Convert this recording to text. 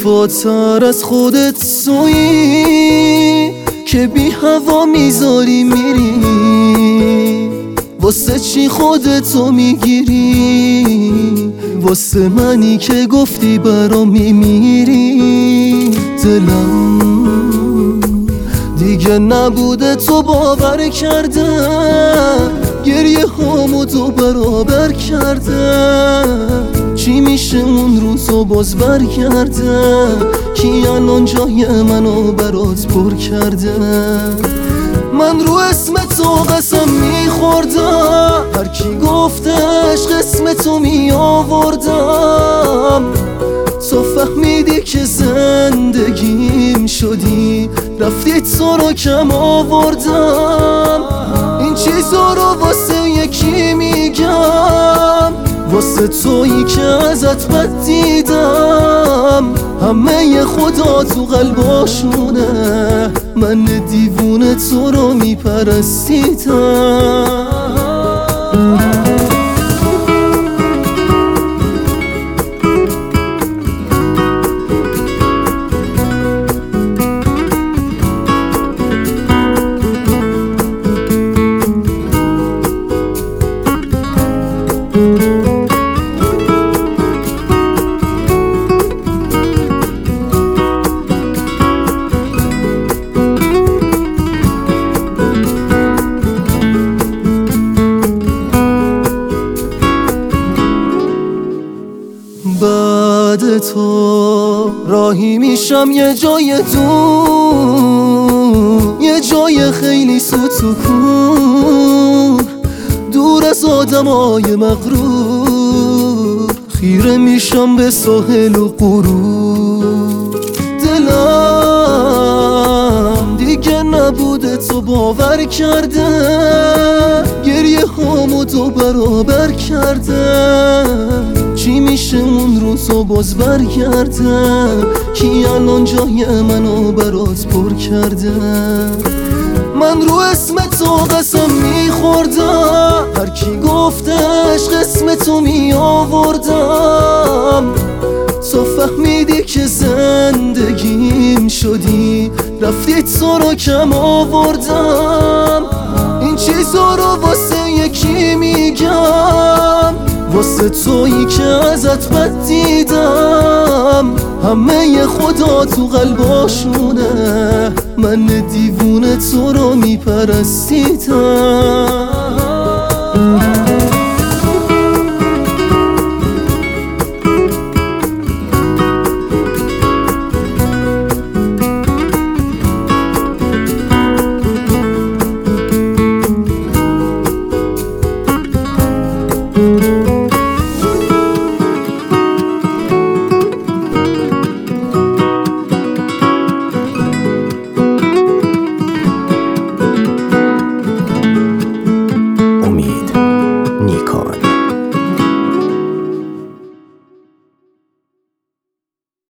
بی‌وفاتر از خودت سویی که بی هوا میذاری میری. واسه چی خودتو میگیری؟ واسه منی که گفتی برام میمیری. دلم دیگه نبوده تو باور کرده، گریه هامو تو برابر کرده. چی میشه اون روزو باز برگرده؟ کی الان جای منو برات پر کرده؟ من رو اسم تو قسم میخوردم، هر کی گفتش قسم تو میآوردم. تو فهمیدی که زندگیم شدی، رفتی تو رو کم آوردم. این چیزا رو واسه یکی میگم، واسه تویی که ازت بد دیدم. همه خدا تو قلباشونه، من دیوونه تو رو میپرستیدم. بعد تو راهی میشم یه جای دور، یه جای خیلی سکون، دور از آدمای مغرور. خیره میشم به ساحل و غرور. دلم دیگه نبوده تو باور کرده، گریه هامو تو برابر کرده. چی میشه اون روزو باز برگرده؟ کی الان جای منو برات پر کرده؟ من رو اسم تو قسم میخوردم، هر کی گفتش قسم تو میآوردم. تو فهمیدی که زندگیم شدی، رفتی تو رو کم آوردم. این چیزا رو واسه یکی میگم، واسه تویی که ازت بد دیدم. همه خدا تو قلباشونه، من دیوونه تو رو میپرستیدم.